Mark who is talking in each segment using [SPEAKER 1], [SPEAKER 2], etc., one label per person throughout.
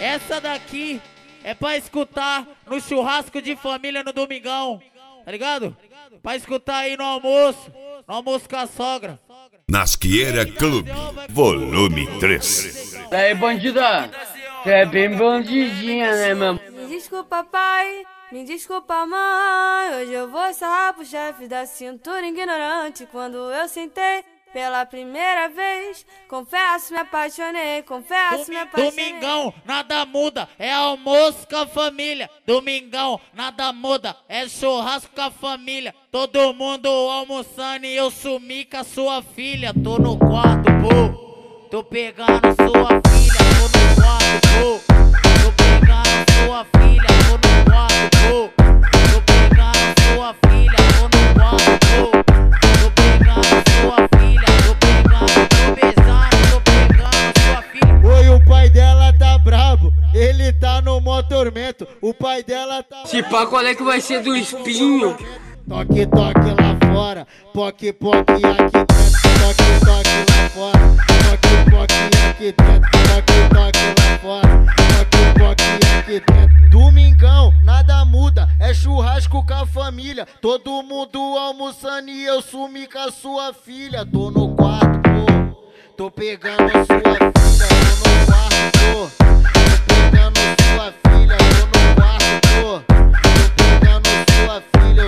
[SPEAKER 1] Essa daqui é pra escutar no churrasco de família no domingão, tá ligado? Pra escutar aí no almoço com a sogra.
[SPEAKER 2] Nasqueira Clube, volume 3.
[SPEAKER 3] Aí, bandida, você é bem bandidinha, né, meu?
[SPEAKER 4] Me desculpa, pai, me desculpa, mãe. Hoje eu vou sarrar pro chefe da cintura ignorante. Quando eu sentei pela primeira vez, confesso, me apaixonei, confesso, me apaixonei.
[SPEAKER 1] Domingão, nada muda, é almoço com a família. Domingão, nada muda, é churrasco com a família. Todo mundo almoçando e eu sumi com a sua filha. Tô no quarto, pô, tô pegando sua filha. Tô no quarto, pô, tô pegando sua filha. Tô no quarto, pô, tô pegando sua filha. Tô no quarto, pô, tô pegando sua filha. Tô pegando, tô beijando, tô pegando sua filha.
[SPEAKER 5] Oi, o pai dela tá brabo, ele tá no mó tormento. O pai dela tá...
[SPEAKER 3] Se pá, qual é que vai ser do espinho?
[SPEAKER 5] Toque, toque lá fora, poque, poque aqui dentro. Toque, toque lá fora, poque, poque aqui dentro. Toque, toque lá fora, poque, poque aqui dentro. Domingão, nada muda, é churrasco com a família. Todo mundo almoçando e eu sumi com a sua filha. Tô no quarto, pô, tô pegando a sua filha. Tô no quarto, pô, tô pegando sua filha. Tô no quarto, pô, tô pegando sua filha.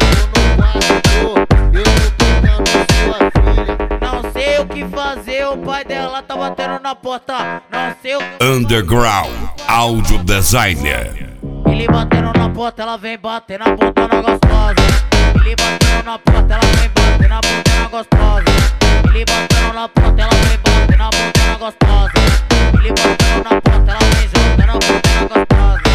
[SPEAKER 1] Não sei o que fazer, o pai dela tá batendo na porta. Não sei o que...
[SPEAKER 2] Underground Audio Designer.
[SPEAKER 1] Ele batendo na porta, ela vem bater na bunda na gostosa. Ele batendo na porta, ela vem bater na bunda na gostosa. Ele batendo na porta, ela vem bater na bunda na gostosa. Ele batendo na porta, ela vem jogando na bunda na gostosa.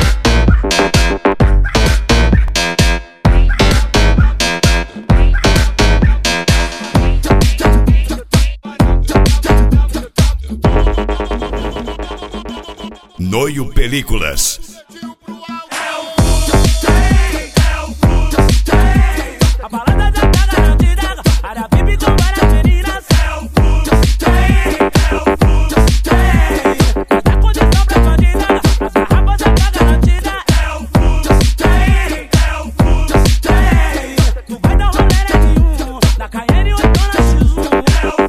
[SPEAKER 2] Noio Películas.
[SPEAKER 6] A balada já tá garantida, área VIP com várias meninas. Dá condição pra bandida, a garrafa já tá garantida. Tu vai dar rolê nenhum, na Cayenne ou então na X1.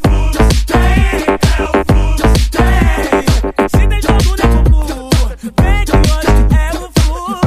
[SPEAKER 6] Se tem jogo de cucu, vem que hoje é o flu.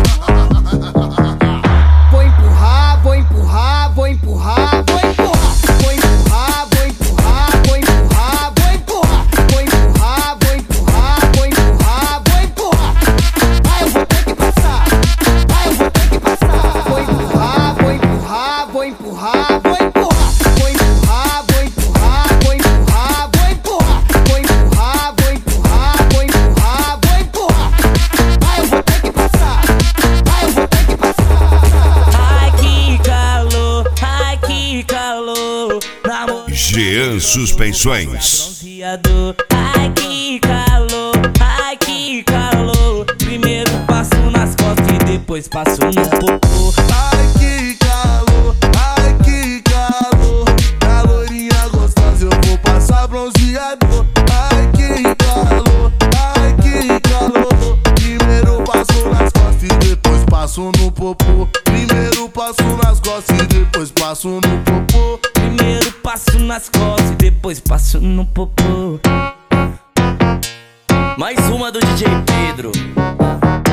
[SPEAKER 5] Vou empurrar, vou empurrar, vou empurrar, vou empurrar. Vou empurrar, vou empurrar, vou empurrar, vou empurrar. Vou empurrar, vou empurrar, vou empurrar, vou empurrar. Ah, eu vou ter que passar. Ah, eu vou ter que passar. Vou empurrar, vou empurrar, vou empurrar, vou empurrar. Vou empurrar, vou empurrar, vou empurrar, vou empurrar. Vou empurrar, vou empurrar, vou empurrar, vou empurrar. Ah, eu vou ter que passar. Ah, eu vou ter que passar.
[SPEAKER 6] Ai que calor, ai que calor. Namoro
[SPEAKER 2] Jean Suspensões.
[SPEAKER 6] bronzeador. Ai que calor, ai que calor. Primeiro passo nas costas e depois passo no popô.
[SPEAKER 7] Ai que calor, ai que calor. Calorinha gostosa, eu vou passar bronzeador. Ai que calor, ai que calor. Primeiro passo nas costas e depois passo no popô. Primeiro passo nas costas e depois passo no popô.
[SPEAKER 6] Primeiro passo nas costas e depois passo no popô. Mais uma do DJ Pedro.